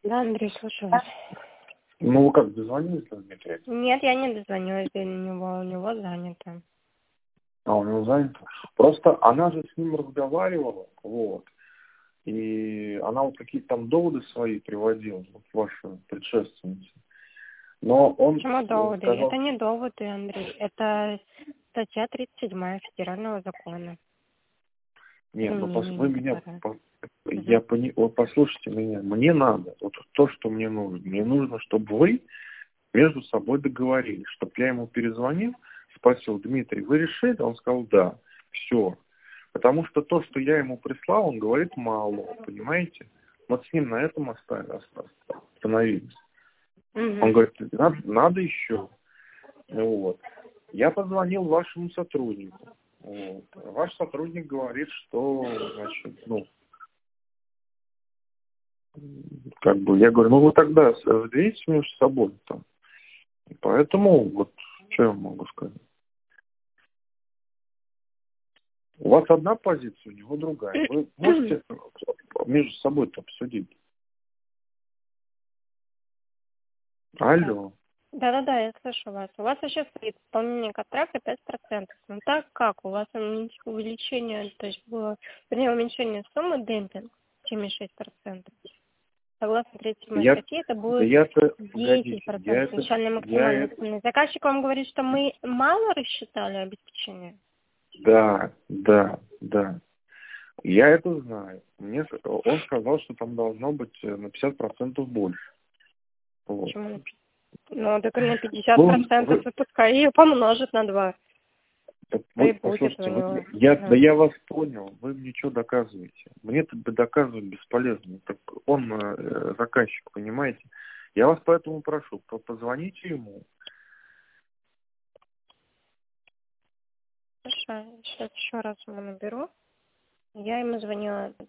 Да, Андрей, слушаю вас. Ну, вы как, дозвонились до Дмитрия? Нет, я не дозвонилась до него, у него занято. А, у него занято? Просто она же с ним разговаривала, вот. И она вот какие-то там доводы свои приводила, вот ваша предшественница. Но он Почему доводы? сказал... Это не доводы, Андрей. Это статья 37 федерального закона. Нет, ну Применение вы меня... которой. Вот послушайте меня. Мне надо, вот то, что мне нужно. Мне нужно, чтобы вы между собой договорились, чтобы я ему перезвонил, спросил: Дмитрий, вы решили? Он сказал: да. Все. Потому что то, что я ему прислал, он говорит мало, понимаете? Вот с ним на этом остановились. Он говорит: надо еще. Вот. Я позвонил вашему сотруднику. Вот. Ваш сотрудник говорит, что, значит, как бы, я говорю: ну вы тогда разберитесь между собой там. И поэтому, вот, что я могу сказать? У вас одна позиция, у него другая. Вы можете между собой-то обсудить? Алло. Да, я слышу вас. У вас еще стоит исполнение контракта 5%. Ну так как? У вас увеличение, то есть было, вернее, уменьшение суммы демпинг 7,6%. Согласно 37 статье, это будет 10%. Начальная максимальная цена. Заказчик вам говорит, что мы мало рассчитали обеспечение? Да. Я это знаю. Он сказал, что там должно быть на 50% больше. Вот. Почему? Ну, так на 50% и пускай ее помножит на 2. Послушайте, я вас понял, вы мне что доказываете? Мне-то доказывать бесполезно. Так он заказчик, понимаете? Я вас поэтому прошу, позвоните ему. Хорошо, сейчас еще раз ему наберу. Я ему звонила